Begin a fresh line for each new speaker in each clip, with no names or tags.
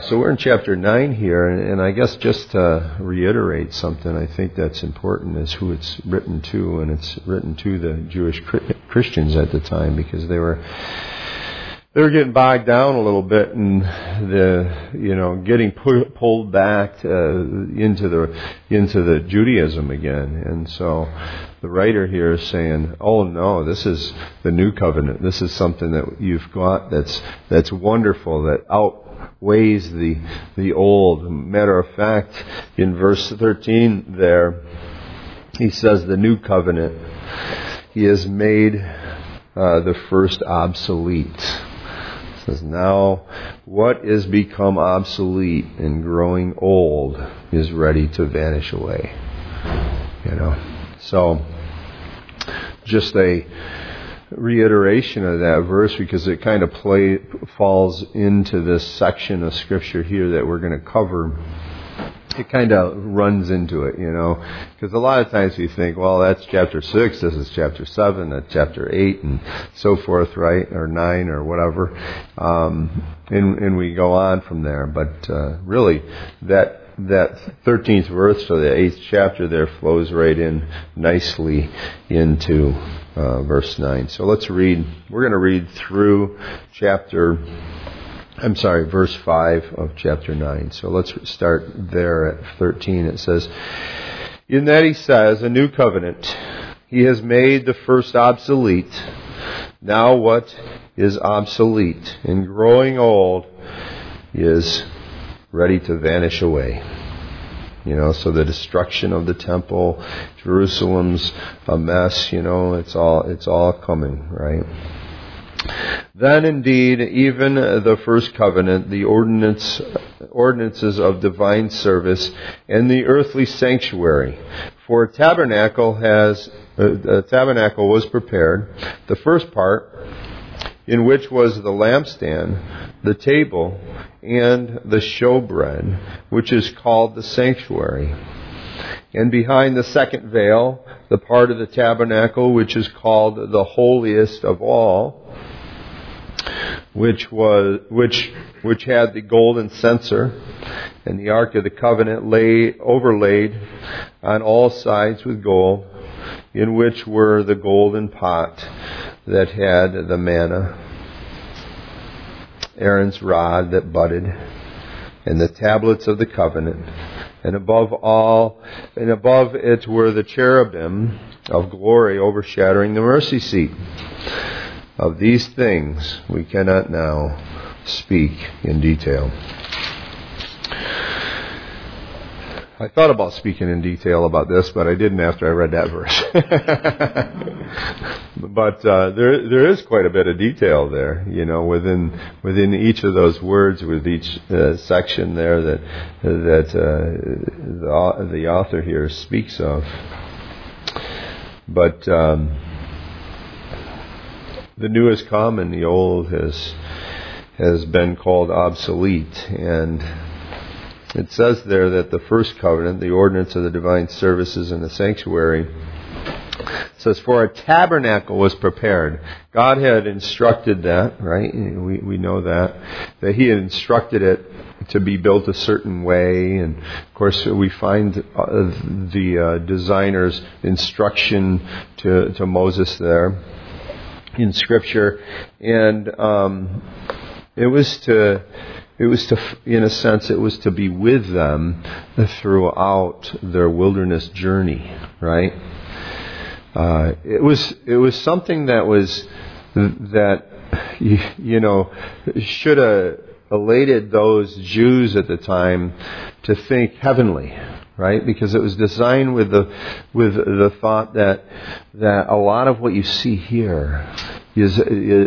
So we're in chapter 9 here, and I guess just to reiterate something, I think that's important, is who it's written to, and it's written to the Jewish Christians at the time, because they were getting bogged down a little bit in getting pulled back into the Judaism again. And so the writer here is saying, oh no, this is the new covenant. This is something that you've got that's wonderful, that outweighs the old. Matter of fact, in verse 13 there, he says the new covenant, he has made the first obsolete. Says, now what is become obsolete and growing old is ready to vanish away. So just a reiteration of that verse, because it kind of falls into this section of Scripture here that we're going to cover. It kind of runs into it, because a lot of times we think, well, that's chapter 6, this is chapter 7, that's chapter 8, and so forth, right? Or 9, or whatever. And we go on from there. But really, that 13th verse to the 8th chapter there flows right in nicely into verse 9. So let's read. We're going to read through verse 5 of chapter 9. So let's start there at 13. It says, in that he says, a new covenant, he has made the first obsolete. Now what is obsolete and growing old is ready to vanish away. So the destruction of the temple, Jerusalem's a mess, it's all coming, right? Then indeed, even the first covenant, the ordinances of divine service, and the earthly sanctuary. For a tabernacle was prepared, the first part, in which was the lampstand, the table, and the showbread, which is called the sanctuary. And behind the second veil, the part of the tabernacle which is called the holiest of all, which had the golden censer, and the ark of the covenant overlaid on all sides with gold, in which were the golden pot that had the manna, Aaron's rod that budded, and the tablets of the covenant, and above it were the cherubim of glory overshadowing the mercy seat. Of these things we cannot now speak in detail. I thought about speaking in detail about this, but I didn't after I read that verse. But there is quite a bit of detail there, within each of those words, with each section there that the author here speaks of. But the new has come and the old has been called obsolete. And it says there that the first covenant, the ordinance of the divine services in the sanctuary, says, for a tabernacle was prepared. God had instructed that, right? We know that He had instructed it to be built a certain way. And of course we find the designer's instruction to Moses there in Scripture. And it was to, in a sense, it was to be with them throughout their wilderness journey, right? It was something that should have elated those Jews at the time to think heavenly, right? Because it was designed with the thought that a lot of what you see here is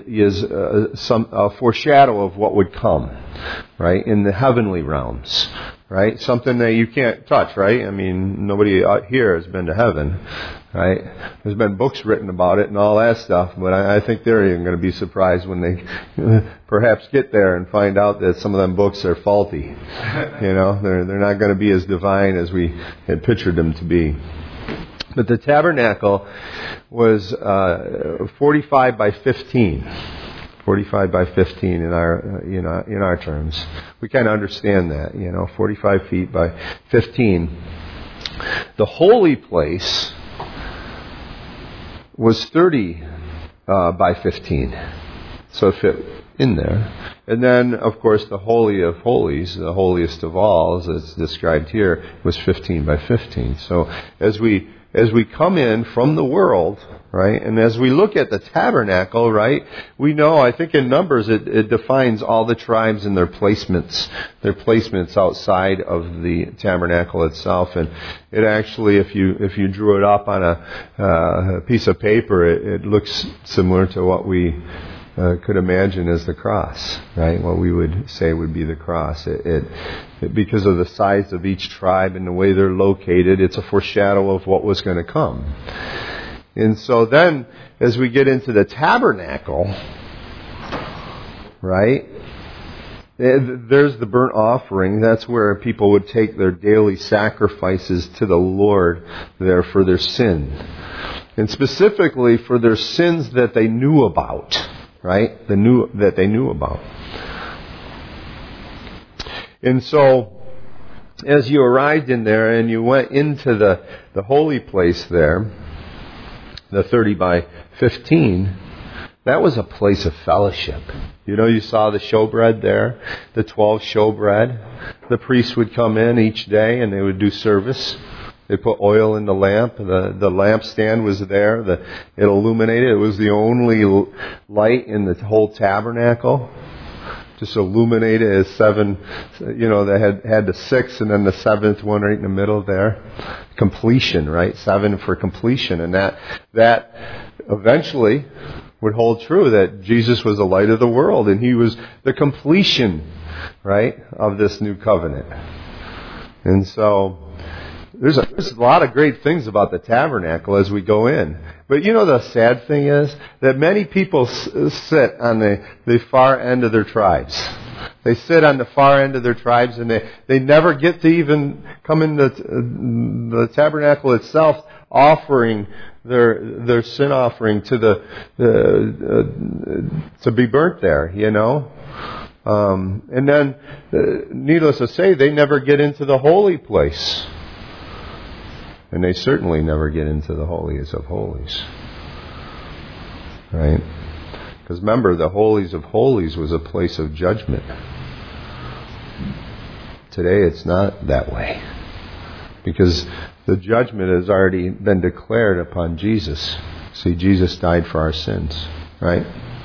a foreshadow of what would come, right, in the heavenly realms, right? Something that you can't touch, right? I mean, nobody out here has been to heaven, right? There's been books written about it and all that stuff, but I think they're even going to be surprised when they perhaps get there and find out that some of them books are faulty. They're not going to be as divine as we had pictured them to be. But the tabernacle was 45 by 15. 45 by 15 in our, in our terms. We kind of understand that, 45 feet by 15. The holy place was 30 by 15. So it fit in there. And then, of course, the Holy of Holies, the holiest of all, as it's described here, was 15 by 15. So as we come in from the world, right, and as we look at the tabernacle, right, we know, I think in Numbers, it defines all the tribes and their placements outside of the tabernacle itself. And it actually, if you drew it up on a piece of paper, it looks similar to what we could imagine as the cross, right? What we would say would be the cross. It because of the size of each tribe and the way they're located, it's a foreshadow of what was going to come. And so then, as we get into the tabernacle, right, there's the burnt offering. That's where people would take their daily sacrifices to the Lord there for their sin. And specifically for their sins that they knew about. Right? That they knew about. And so, as you arrived in there and you went into the holy place there, the 30 by 15, that was a place of fellowship. You saw the showbread there, the 12 showbread. The priests would come in each day and they would do service. They put oil in the lamp. The lampstand was there. It illuminated. It was the only light in the whole tabernacle. Just illuminated as 7, they had the 6 and then the 7th one right in the middle there. Completion, right? 7 for completion. And that eventually would hold true that Jesus was the light of the world and He was the completion, right, of this new covenant. And so, there's a lot of great things about the tabernacle as we go in. But the sad thing is that many people sit on the far end of their tribes. They sit on the far end of their tribes and they never get to even come in the tabernacle itself offering their sin offering to to be burnt there, And then, needless to say, they never get into the holy place. And they certainly never get into the holiest of holies. Right? Because remember, the holiest of holies was a place of judgment. Today it's not that way. Because the judgment has already been declared upon Jesus. See, Jesus died for our sins. Right?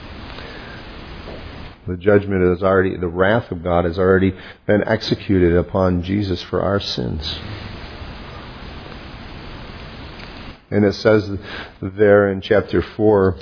The judgment is already, the wrath of God has already been executed upon Jesus for our sins. And it says there in chapter 4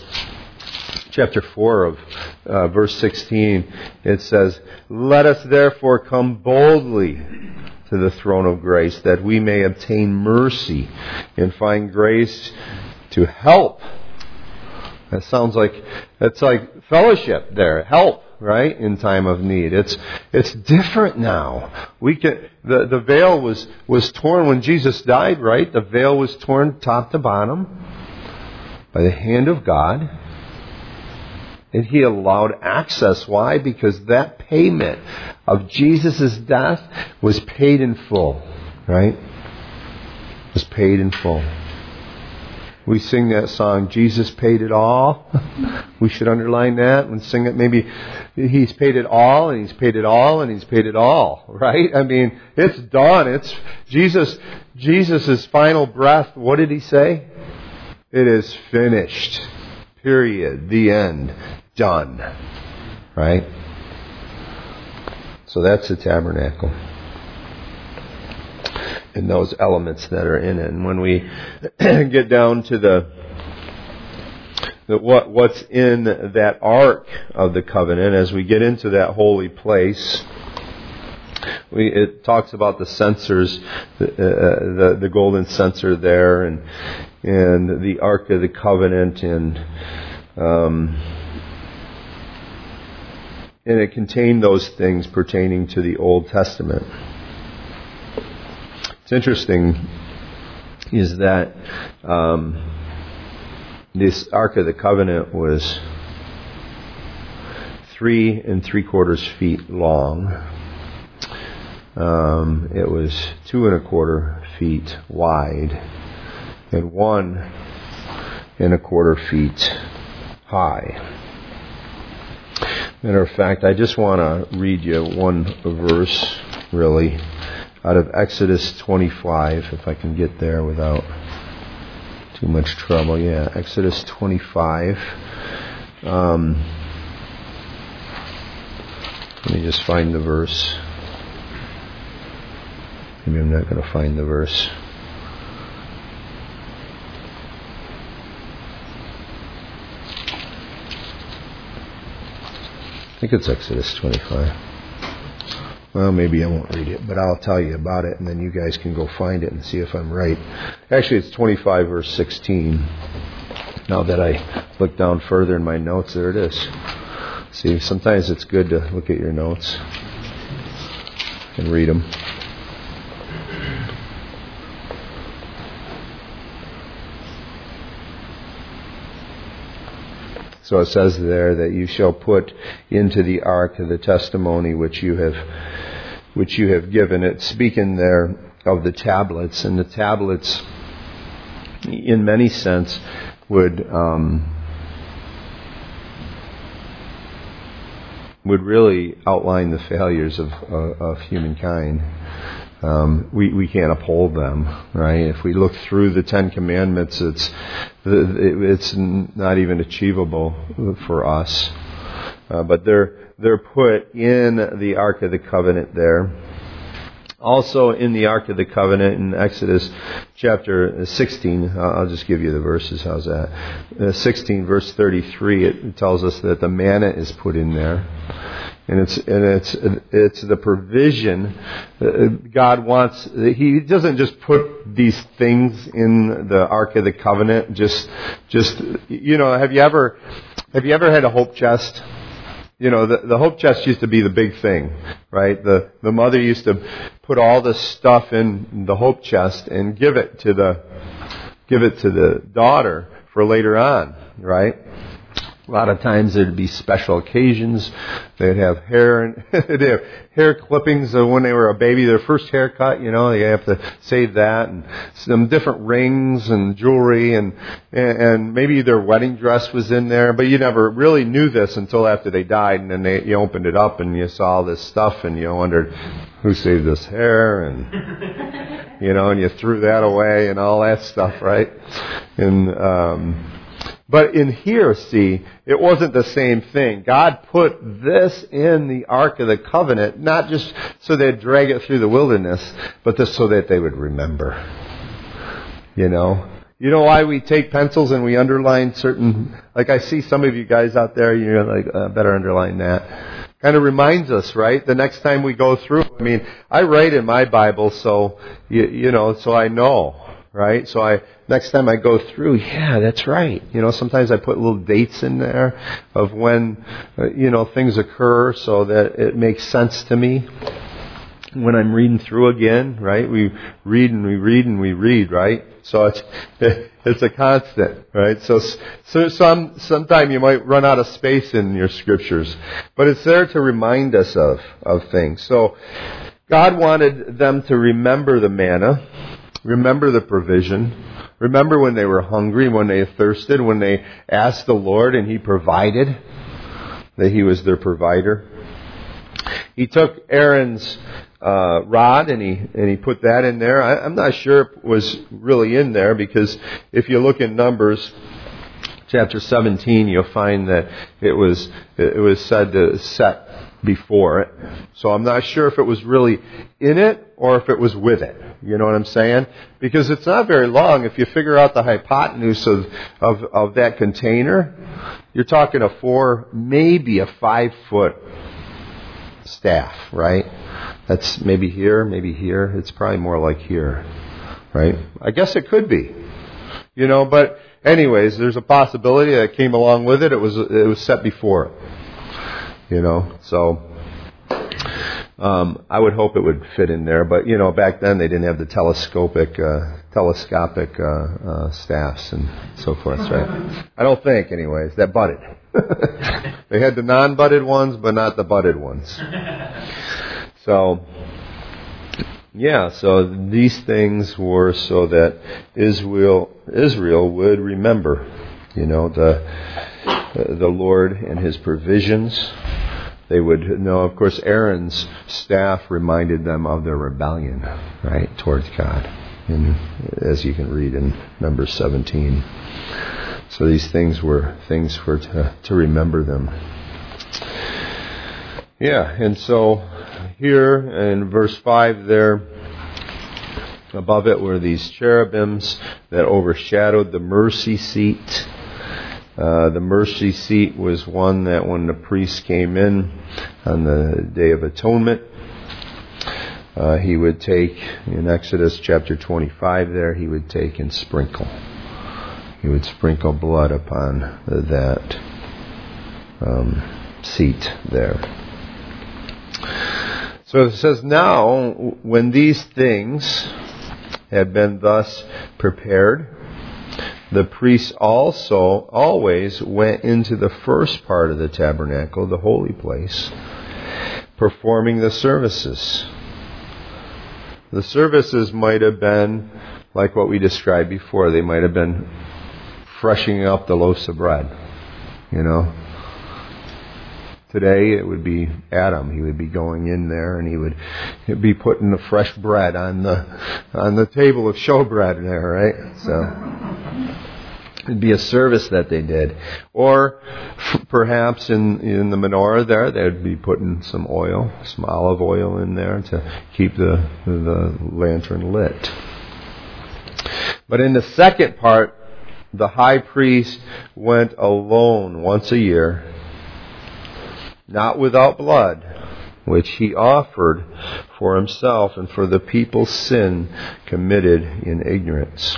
of verse 16, it says, "Let us therefore come boldly to the throne of grace, that we may obtain mercy and find grace to help." That sounds like, that's like fellowship there, help. Right? In time of need. It's different now. The veil was torn when Jesus died, right? The veil was torn top to bottom by the hand of God. And He allowed access. Why? Because that payment of Jesus' death was paid in full. Right? It was paid in full. We sing that song, Jesus paid it all. We should underline that and sing it. Maybe He's paid it all, and He's paid it all, and He's paid it all. Right? I mean, it's done. It's Jesus' final breath. What did He say? It is finished. Period. The end. Done. Right? So that's the tabernacle. And those elements that are in it. And when we get down to what's in that ark of the covenant, as we get into that holy place, it talks about the censers, the golden censer there, and the ark of the covenant, and it contained those things pertaining to the Old Testament. What's interesting is that this Ark of the Covenant was 3 3/4 feet long. It was 2 1/4 feet wide and 1 1/4 feet high. Matter of fact, I just want to read you one verse, really, out of Exodus 25, if I can get there without too much trouble. Yeah, Exodus 25. Let me just find the verse. Maybe I'm not going to find the verse. I think it's Exodus 25. Well, maybe I won't read it, but I'll tell you about it, and then you guys can go find it and see if I'm right. Actually, it's 25 verse 16. Now that I look down further in my notes, there it is. See, sometimes it's good to look at your notes and read them. So it says there that you shall put into the ark of the testimony which you have given. It's speaking there of the tablets, and the tablets, in many sense, would really outline the failures of humankind. We can't uphold them, right? If we look through the Ten Commandments, it's not even achievable for us. But they're put in the Ark of the Covenant there. Also in the Ark of the Covenant in Exodus chapter 16, I'll just give you the verses, how's that? 16 verse 33, it tells us that the manna is put in there. And it's the provision God wants. He doesn't just put these things in the Ark of the Covenant. Just you know, have you ever had a hope chest? You know, the hope chest used to be the big thing, right? The mother used to put all the stuff in the hope chest and give it to the daughter for later on, right? A lot of times there'd be special occasions. They'd have hair clippings of when they were a baby, their first haircut, you know, you have to save that, and some different rings and jewelry, and maybe their wedding dress was in there, but you never really knew this until after they died, and then you opened it up and you saw all this stuff, and you wondered, who saved this hair, and you know, and you threw that away and all that stuff, right? And but in here, see, it wasn't the same thing. God put this in the Ark of the Covenant, not just so they'd drag it through the wilderness, but just so that they would remember. You know why we take pencils and we underline certain, like I see some of you guys out there, you're like, better underline that. Kind of reminds us, right? The next time we go through, I mean, I write in my Bible, so, so I know. Right? So next time I go through, yeah, that's right. You know, sometimes I put little dates in there of when, things occur so that it makes sense to me. When I'm reading through again, right? We read and we read and we read, right? So it's a constant, right? So sometime you might run out of space in your scriptures, but it's there to remind us of things. So God wanted them to remember the manna. Remember the provision. Remember when they were hungry, when they thirsted, when they asked the Lord and He provided, that He was their provider. He took Aaron's rod and he put that in there. I'm not sure it was really in there, because if you look in Numbers chapter 17, you'll find that it was said to set before it. So I'm not sure if it was really in it or if it was with it. You know what I'm saying? Because it's not very long. If you figure out the hypotenuse of that container, you're talking maybe a 5-foot staff, right? That's maybe here, maybe here. It's probably more like here, right? I guess it could be. But anyways, there's a possibility that came along with it. It was set before it. So I would hope it would fit in there, but back then they didn't have the telescopic staffs and so forth, right? I don't think, anyways, that budded. They had the non-budded ones, but not the budded ones. So these things were so that Israel would remember, the Lord and His provisions. They would know, of course, Aaron's staff reminded them of their rebellion, right, towards God, as you can read in Numbers 17. So these things were to remember them. Yeah, and so here in verse 5 there, above it were these cherubims that overshadowed the mercy seat. The mercy seat was one that when the priest came in on the Day of Atonement, he would take, in Exodus chapter 25 there, he would take and sprinkle. He would sprinkle blood upon that seat there. So it says, now, when these things had been thus prepared, the priests also always went into the first part of the tabernacle, the holy place, performing the services. The services might have been like what we described before. They might have been freshening up the loaves of bread. Today it would be Adam. He would be going in there and he would be putting the fresh bread on the table of showbread there, right? So it'd be a service that they did. Or perhaps in the menorah there, they'd be putting some oil, some olive oil in there to keep the lantern lit. But in the second part, the high priest went alone once a year, not without blood, which he offered for himself and for the people's sin committed in ignorance.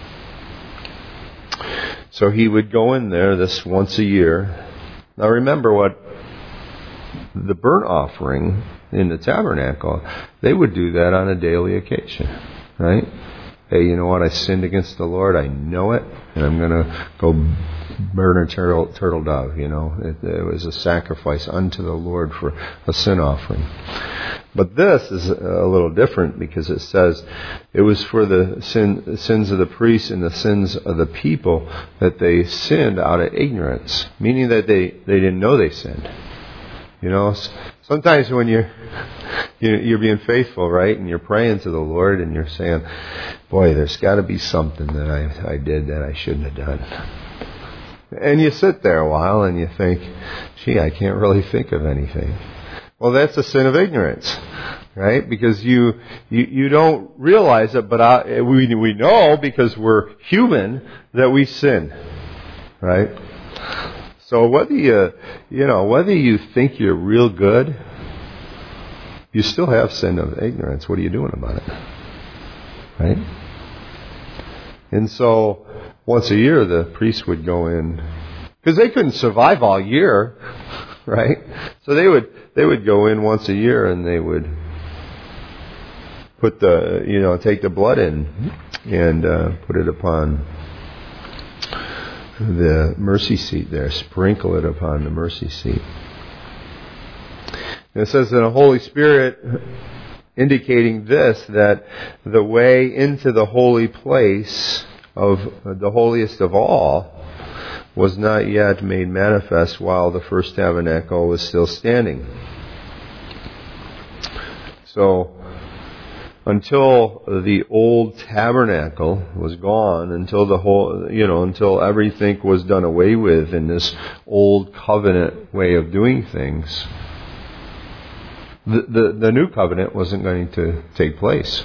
So he would go in there this once a year. Now remember what the burnt offering in the tabernacle, they would do that on a daily occasion, right? Hey, you know what? I sinned against the Lord. I know it, and I'm going to go burn a turtle dove. It was a sacrifice unto the Lord for a sin offering. But this is a little different because it says it was for the sins of the priests and the sins of the people that they sinned out of ignorance, meaning that they didn't know they sinned. Sometimes when you're being faithful, right, and you're praying to the Lord and you're saying, boy, there's got to be something that I did that I shouldn't have done. And you sit there a while and you think, gee, I can't really think of anything. Well, that's a sin of ignorance, right? Because you don't realize it, but we know because we're human that we sin, right? So whether you think you're real good, you still have sin of ignorance. What are you doing about it? Right? And so once a year the priest would go in, because they couldn't survive all year, right? So they would go in once a year and they would put take the blood in and put it upon the mercy seat there, sprinkle it upon the mercy seat. And it says that the Holy Spirit indicating this, that the way into the holy place of the holiest of all was not yet made manifest while the first tabernacle was still standing. So until the old tabernacle was gone, until everything was done away with in this old covenant way of doing things, the new covenant wasn't going to take place.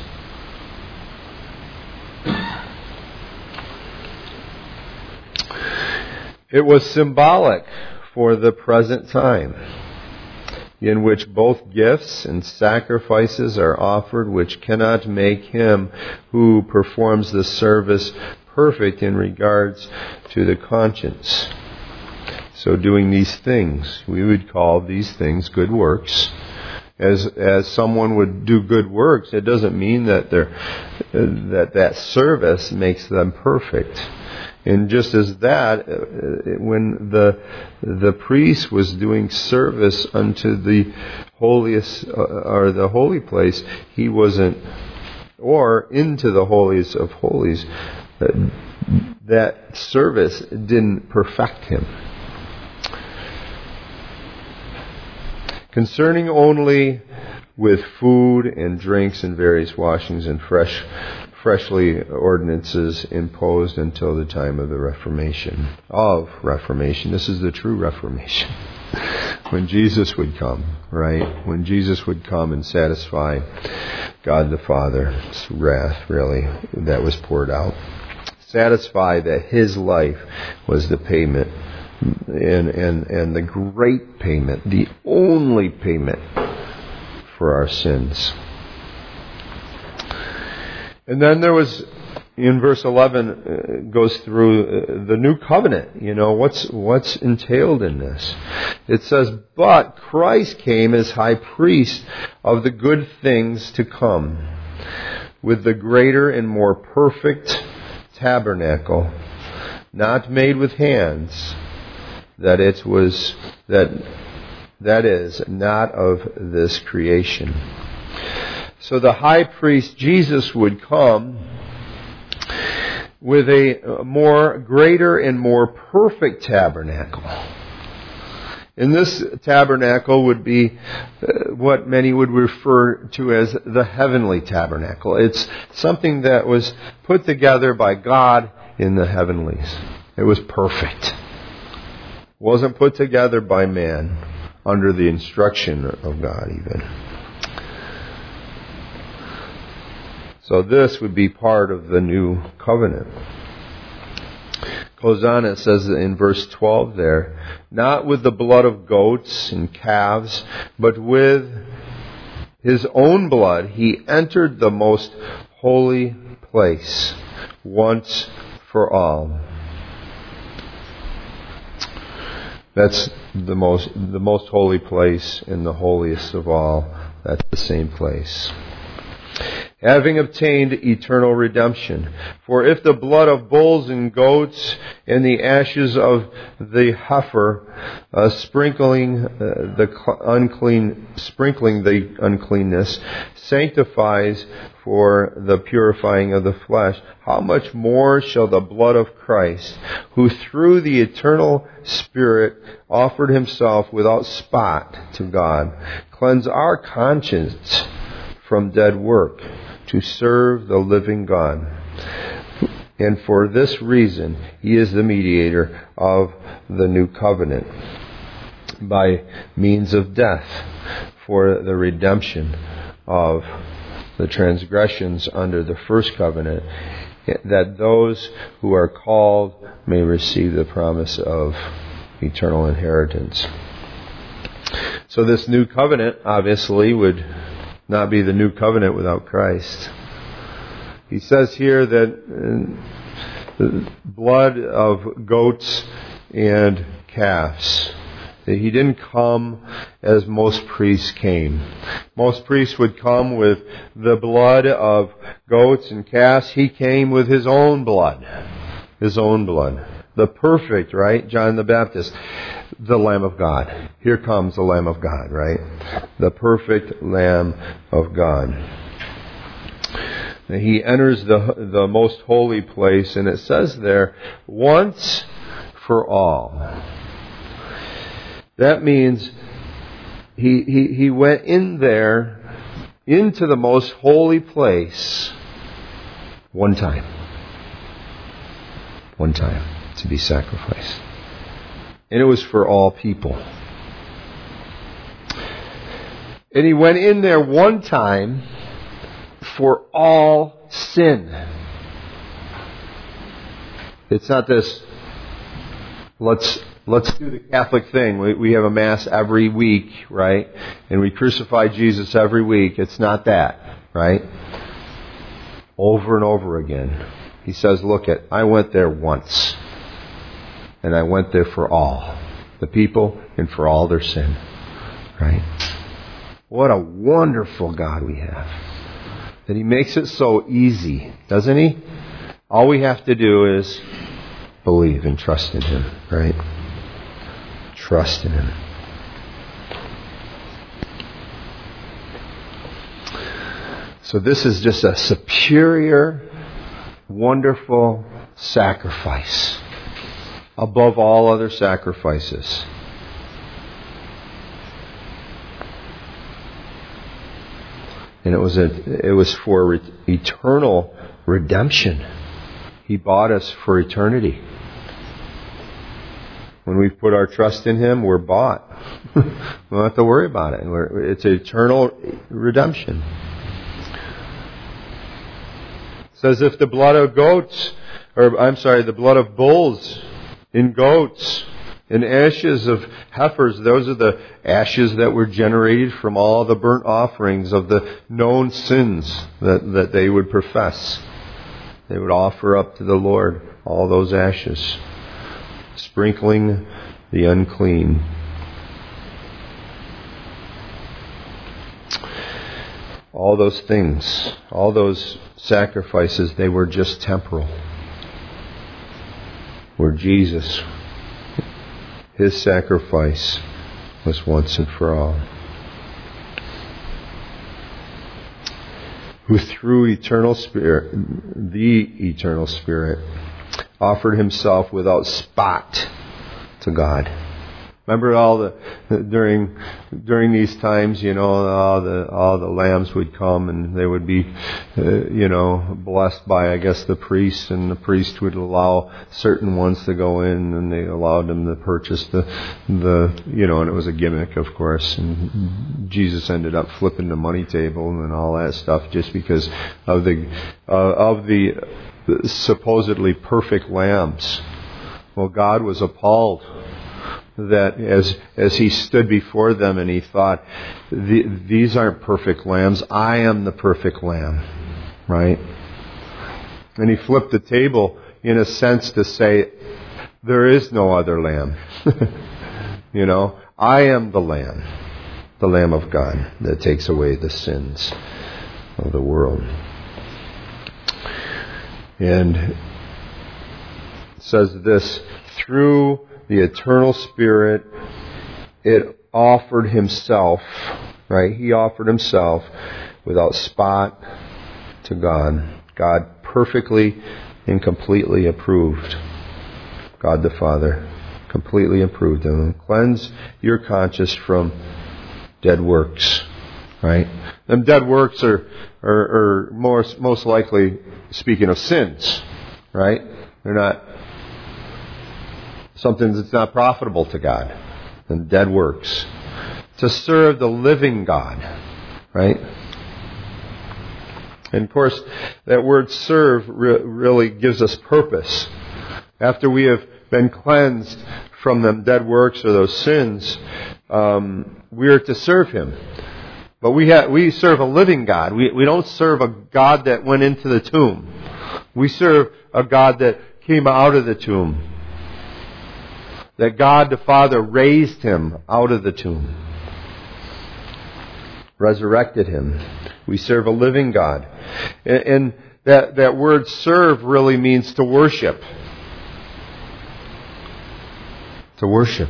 It was symbolic for the present time, in which both gifts and sacrifices are offered, which cannot make him who performs the service perfect in regards to the conscience. So doing these things, we would call these things good works, as someone would do good works, it doesn't mean that that service makes them perfect. And just as that, when the priest was doing service unto the holiest or the holy place, he wasn't, or into the holiest of holies, that service didn't perfect him. Concerning only with food and drinks and various washings and freshly ordinances imposed until the time of the Reformation. This is the true Reformation. When Jesus would come, right? When Jesus would come and satisfy God the Father's wrath, really, that was poured out. Satisfy that His life was the payment and the great payment, the only payment for our sins. And then there was, in verse 11, goes through the new covenant. You know, what's entailed in this? It says, but Christ came as high priest of the good things to come, with the greater and more perfect tabernacle, not made with hands, that is not of this creation. So the high priest Jesus would come with a more greater and more perfect tabernacle. And this tabernacle would be what many would refer to as the heavenly tabernacle. It's something that was put together by God in the heavenlies. It was perfect. It wasn't put together by man under the instruction of God even. So this would be part of the new covenant. Goes on, it says in verse 12 there, not with the blood of goats and calves, but with His own blood He entered the most holy place once for all. That's the most holy place and the holiest of all. That's the same place. Having obtained eternal redemption. For if the blood of bulls and goats and the ashes of the heifer, sprinkling the uncleanness, sanctifies for the purifying of the flesh, how much more shall the blood of Christ, who through the eternal Spirit offered Himself without spot to God, cleanse our conscience from dead work, to serve the living God. And for this reason, He is the mediator of the new covenant, by means of death, for the redemption of the transgressions under the first covenant, that those who are called may receive the promise of eternal inheritance. So this new covenant, obviously, would not be the new covenant without Christ. He says here that the blood of goats and calves, that He didn't come as most priests came. Most priests would come with the blood of goats and calves. He came with His own blood. His own blood. The perfect, right? John the Baptist. The Lamb of God. Here comes the Lamb of God, right? The perfect Lamb of God. And He enters the most holy place, and it says there, once for all. That means he went in there, into the most holy place, one time. One time to be sacrificed. And it was for all people. And He went in there one time for all sin. It's not this, let's do the Catholic thing. We have a Mass every week, right? And we crucify Jesus every week. It's not that, right? Over and over again. He says, look, I went there once. And I went there for all the people and for all their sin. Right? What a wonderful God we have. That He makes it so easy, doesn't He? All we have to do is believe and trust in Him, right? Trust in Him. So this is just a superior, wonderful sacrifice above all other sacrifices. And it was for eternal redemption. He bought us for eternity. When we put our trust in Him, we're bought. We don't have to worry about it. It's eternal redemption. It says if the blood of the blood of bulls and goats and ashes of heifers, those are the ashes that were generated from all the burnt offerings of the known sins that they would profess. They would offer up to the Lord all those ashes, sprinkling the unclean. All those things, all those sacrifices, they were just temporal. Where Jesus, His sacrifice was once and for all. Who through the eternal Spirit, offered Himself without spot to God. Remember during these times, all the lambs would come and they would be, blessed by, I guess, the priest, and the priest would allow certain ones to go in, and they allowed them to purchase and it was a gimmick, of course. And Jesus ended up flipping the money table and all that stuff just because of the supposedly perfect lambs. Well, God was appalled that as He stood before them and He thought, these aren't perfect lambs, I am the perfect lamb, right? And He flipped the table in a sense to say, there is no other lamb. I am the Lamb of God that takes away the sins of the world. And it says this, through the eternal Spirit, it offered Himself, right? He offered Himself without spot to God. God perfectly and completely approved. God the Father completely approved Him. Cleanse your conscience from dead works, right? Them dead works are most likely speaking of sins, right? They're not something that's not profitable to God. And dead works. To serve the living God, right? And of course, that word serve really gives us purpose. After we have been cleansed from them dead works or those sins, we are to serve Him. But we serve a living God. We don't serve a God that went into the tomb. We serve a God that came out of the tomb. That God the Father raised Him out of the tomb. Resurrected Him. We serve a living God. And that word serve really means to worship. To worship.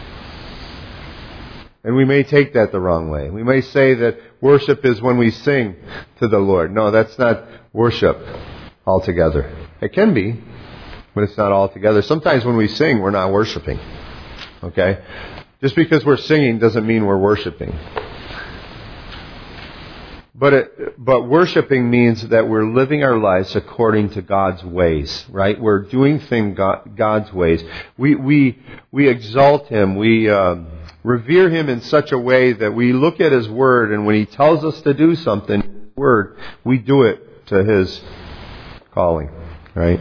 And we may take that the wrong way. We may say that worship is when we sing to the Lord. No, that's not worship altogether. It can be, but it's not altogether. Sometimes when we sing, we're not worshiping. Okay? Just because we're singing doesn't mean we're worshiping. But worshiping means that we're living our lives according to God's ways, right? We're doing things God's ways. We exalt Him. We revere Him in such a way that we look at His Word, and when He tells us to do something, His Word, we do it to His calling, right?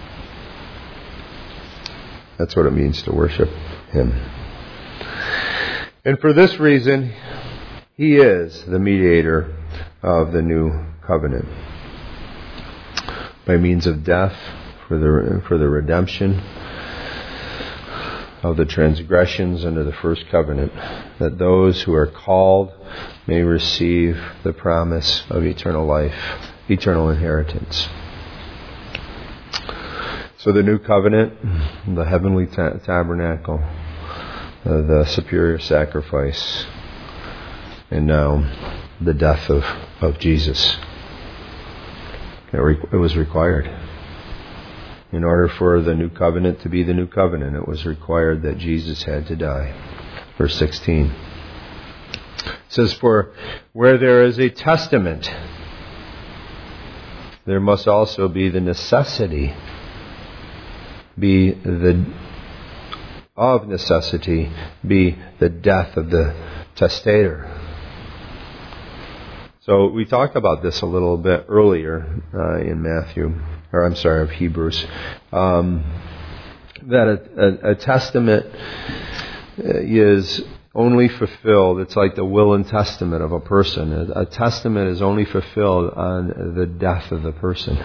That's what it means to worship Him. And for this reason, He is the mediator of the new covenant. By means of death for the redemption of the transgressions under the first covenant, that those who are called may receive the promise of eternal life, eternal inheritance. So the new covenant, the heavenly tabernacle, the superior sacrifice, and now the death of Jesus. It was required. In order for the new covenant to be the new covenant, it was required that Jesus had to die. Verse 16. It says, "For where there is a testament, there must also be the necessity, be the death of the testator." So we talked about this a little bit earlier in of Hebrews, that a testament is only fulfilled. It's like the will and testament of a person. A testament is only fulfilled on the death of the person.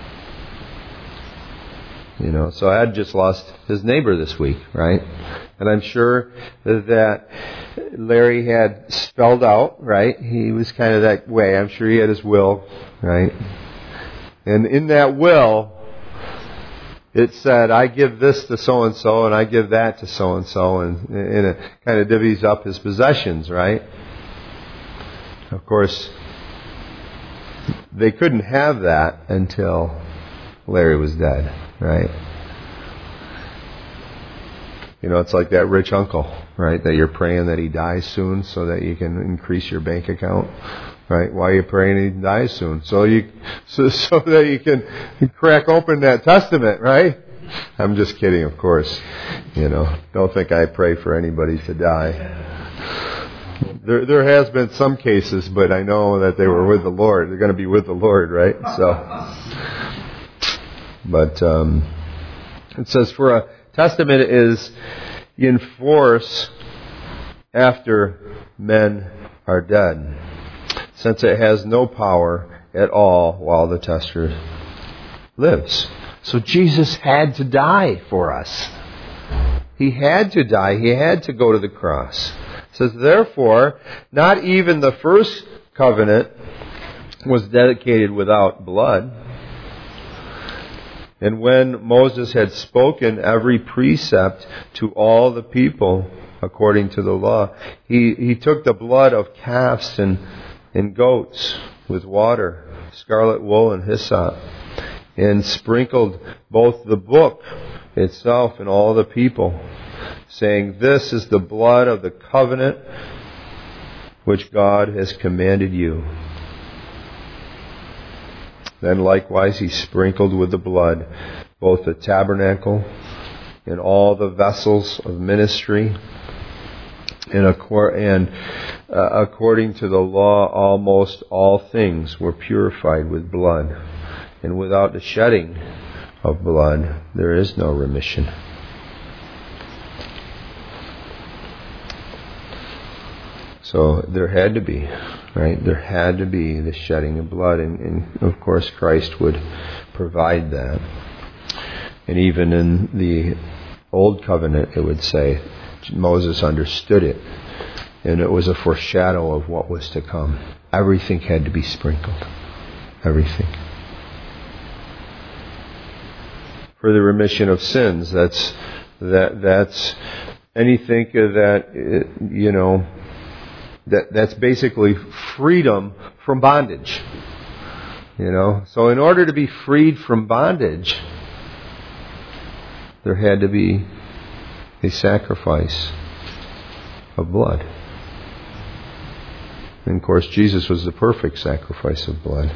So Ed just lost his neighbor this week, right? And I'm sure that Larry had spelled out, right? He was kind of that way. I'm sure he had his will, right? And in that will, it said, I give this to so-and-so, and I give that to so-and-so, and it kind of divvies up his possessions, right? Of course, they couldn't have that until Larry was dead, right? It's like that rich uncle, right? That you're praying that he dies soon so that you can increase your bank account, right? Why are you praying he dies soon? So that you can crack open that testament, right? I'm just kidding, of course. Don't think I pray for anybody to die. There has been some cases, but I know that they were with the Lord. They're going to be with the Lord, right? But it says, for a testament is in force after men are dead, since it has no power at all while the testator lives. So Jesus had to die for us. He had to die. He had to go to the cross. It says, therefore, not even the first covenant was dedicated without blood. And when Moses had spoken every precept to all the people according to the law, he took the blood of calves and goats with water, scarlet wool and hyssop, and sprinkled both the book itself and all the people, saying, this is the blood of the covenant which God has commanded you. Then likewise he sprinkled with the blood both the tabernacle and all the vessels of ministry. And according to the law, almost all things were purified with blood. And without the shedding of blood, there is no remission. So there had to be, right? There had to be the shedding of blood. And of course, Christ would provide that. And even in the Old Covenant, it would say, Moses understood it. And it was a foreshadow of what was to come. Everything had to be sprinkled. Everything. For the remission of sins, that's anything that, that's basically freedom from bondage. So in order to be freed from bondage, there had to be a sacrifice of blood. And of course, Jesus was the perfect sacrifice of blood.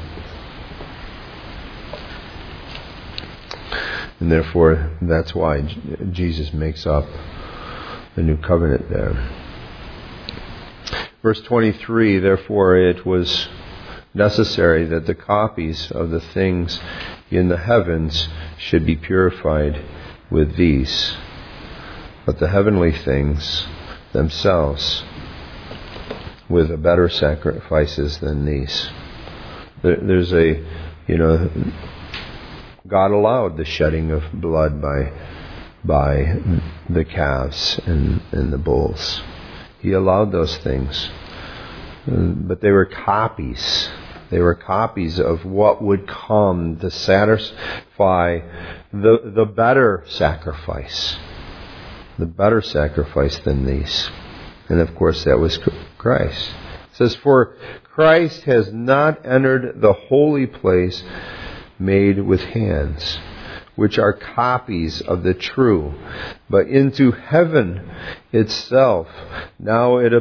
And therefore, that's why Jesus makes up the new covenant there. Verse 23, therefore it was necessary that the copies of the things in the heavens should be purified with these, but the heavenly things themselves with better sacrifices than these. There's God allowed the shedding of blood by by the calves and the bulls. He allowed those things. But they were copies. They were copies of what would come to satisfy the better sacrifice. The better sacrifice than these. And of course that was Christ. It says, "For Christ has not entered the holy place made with hands, which are copies of the true, but into heaven itself, now to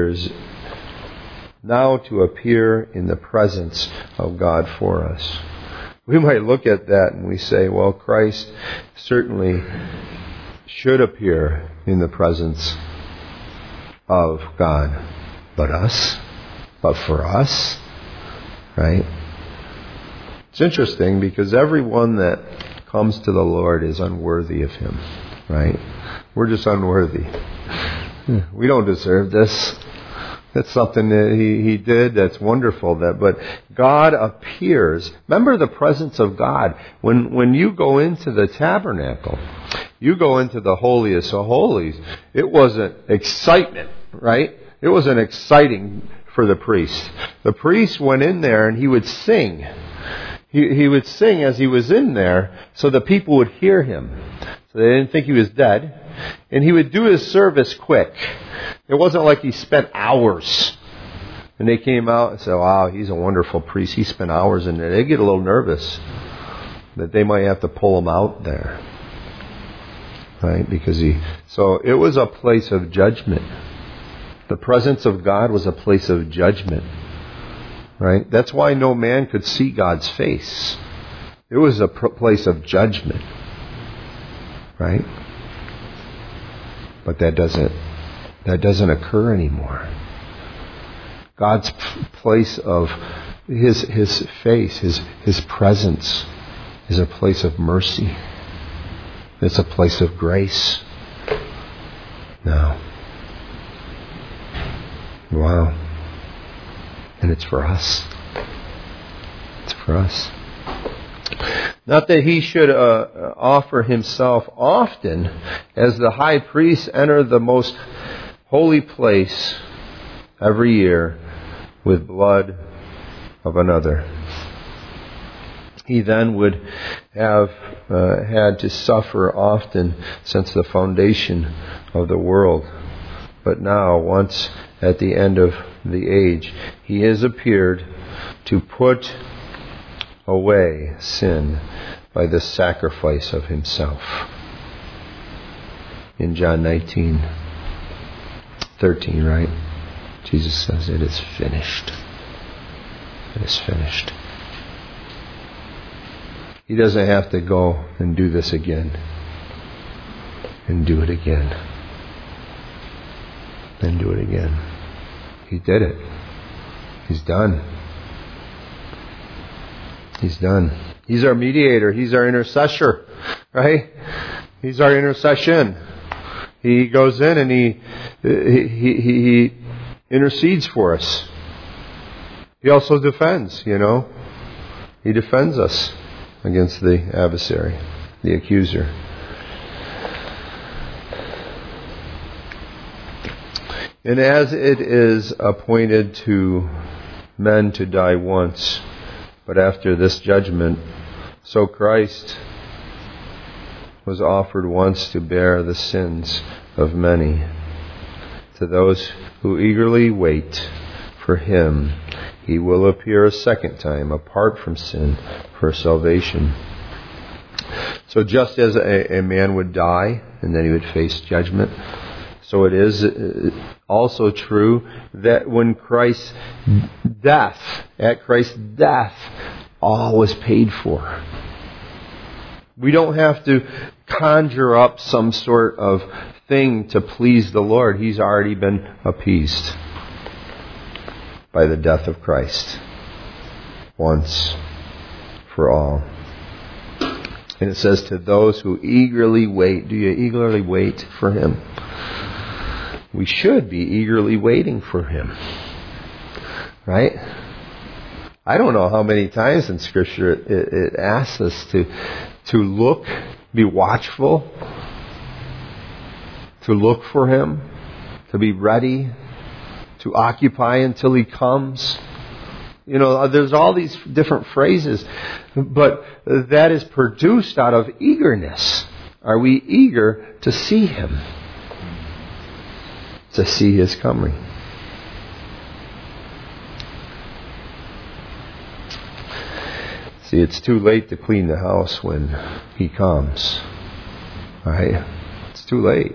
appear in the presence of God for us." We might look at that and we say, well, Christ certainly should appear in the presence of God. But for us, right? It's interesting because everyone that comes to the Lord is unworthy of Him, right? We're just unworthy. We don't deserve this. That's something that He did that's wonderful. But God appears. Remember the presence of God. When you go into the tabernacle, you go into the holiest of holies. It wasn't excitement, right? It wasn't exciting for the priest. The priest went in there and he would sing. He would sing as he was in there so the people would hear him. So they didn't think he was dead. And he would do his service quick. It wasn't like he spent hours. And they came out and said, wow, he's a wonderful priest. He spent hours in there. They get a little nervous that they might have to pull him out there. Right? So it was a place of judgment. The presence of God was a place of judgment. Right? That's why no man could see God's face. It was a place of judgment. Right? But that doesn't occur anymore. God's place of His face, His presence, is a place of mercy. It's a place of grace. Now, wow. And it's for us. It's for us. Not that He should offer Himself often, as the high priest entered the most holy place every year with blood of another. He then would have had to suffer often since the foundation of the world. But now, once at the end of the age, He has appeared to put away sin by the sacrifice of Himself. In John 19:13, right? Jesus says, "It is finished." It is finished. He doesn't have to go and do this again. And do it again. And do it again. He did it. He's done. He's done. He's our mediator. He's our intercessor. Right? He's our intercession. He goes in and he intercedes for us. He also defends, He defends us against the adversary, the accuser. And as it is appointed to men to die once, but after this judgment, so Christ was offered once to bear the sins of many. To those who eagerly wait for Him, He will appear a second time, apart from sin, for salvation. So just as a man would die, and then he would face judgment, so it is also true that when Christ's death, all was paid for. We don't have to conjure up some sort of thing to please the Lord. He's already been appeased by the death of Christ once for all. And it says, to those who eagerly wait. Do you eagerly wait for Him? We should be eagerly waiting for Him. Right? I don't know how many times in Scripture it asks us to look, be watchful, to look for Him, to be ready, to occupy until He comes. There's all these different phrases, but that is produced out of eagerness. Are we eager to see Him? To see His coming? See, it's too late to clean the house when He comes. Right? It's too late.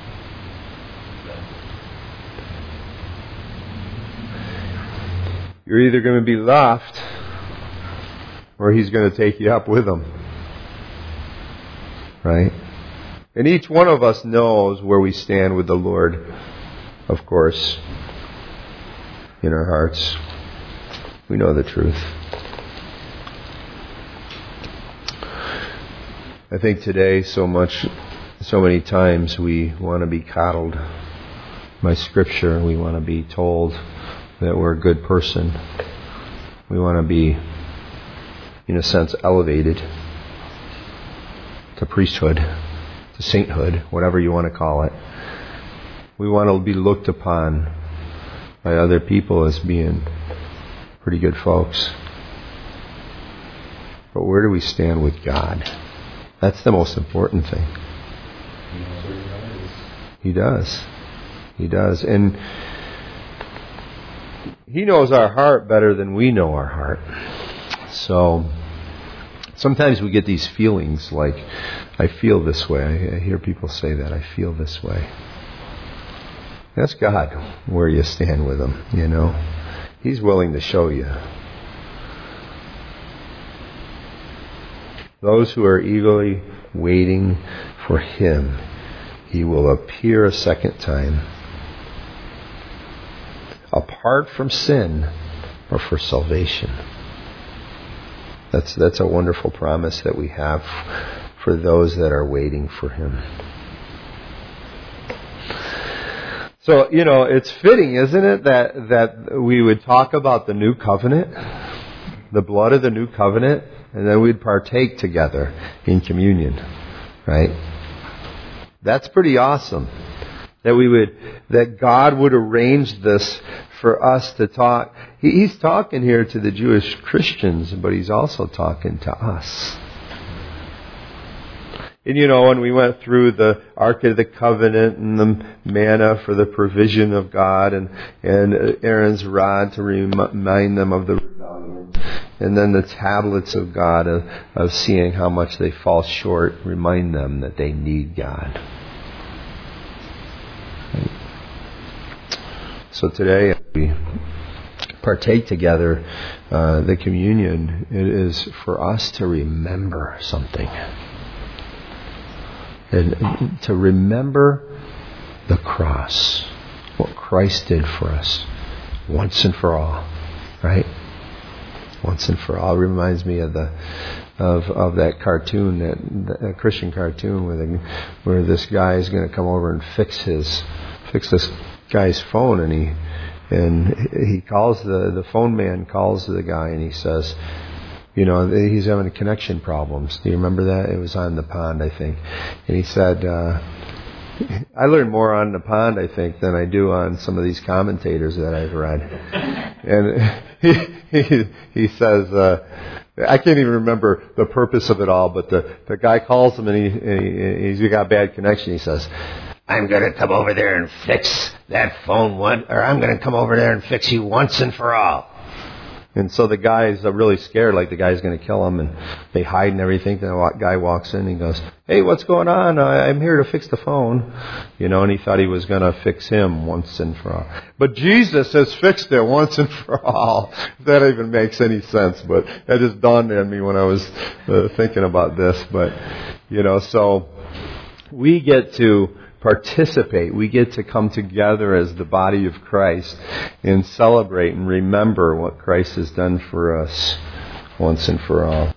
You're either going to be left or He's going to take you up with Him. Right? And each one of us knows where we stand with the Lord, of course, in our hearts. We know the truth. I think today so many times we want to be coddled by Scripture. We want to be told that we're a good person. We want to be, in a sense, elevated to priesthood, to sainthood, whatever you want to call it. We want to be looked upon by other people as being pretty good folks. But where do we stand with God? That's the most important thing. He does. He does. And He knows our heart better than we know our heart. So sometimes we get these feelings like, I feel this way. I hear people say that. I feel this way. Ask God where you stand with Him, He's willing to show you. Those who are eagerly waiting for Him, He will appear a second time, apart from sin or for salvation. That's a wonderful promise that we have for those that are waiting for Him. So, it's fitting, isn't it, that we would talk about the new covenant, the blood of the new covenant, and then we'd partake together in communion, right? That's pretty awesome. That God would arrange this for us to talk. He's talking here to the Jewish Christians, but He's also talking to us. And when we went through the Ark of the Covenant and the manna for the provision of God and Aaron's rod to remind them of the rebellion, and then the tablets of God of seeing how much they fall short, remind them that they need God. So today we partake together the communion. It is for us to remember something. And to remember the cross, what Christ did for us once and for all, right? Once and for all. It reminds me of that cartoon, that Christian cartoon where this guy is going to come over and fix this guy's phone, and he calls the phone man calls the guy and he says, he's having connection problems. Do you remember that? It was on the pond, I think. And he said, I learned more on the pond, I think, than I do on some of these commentators that I've read. And he says, I can't even remember the purpose of it all, but the guy calls him and he's got bad connection. He says, I'm going to come over there and fix that phone I'm going to come over there and fix you once and for all. And so the guy's really scared, like the guy's going to kill him, and they hide and everything. The guy walks in and he goes, hey, what's going on? I'm here to fix the phone. And he thought he was going to fix him once and for all. But Jesus has fixed it once and for all. If that even makes any sense, but that just dawned on me when I was thinking about this. But, so we get to participate. We get to come together as the body of Christ and celebrate and remember what Christ has done for us once and for all.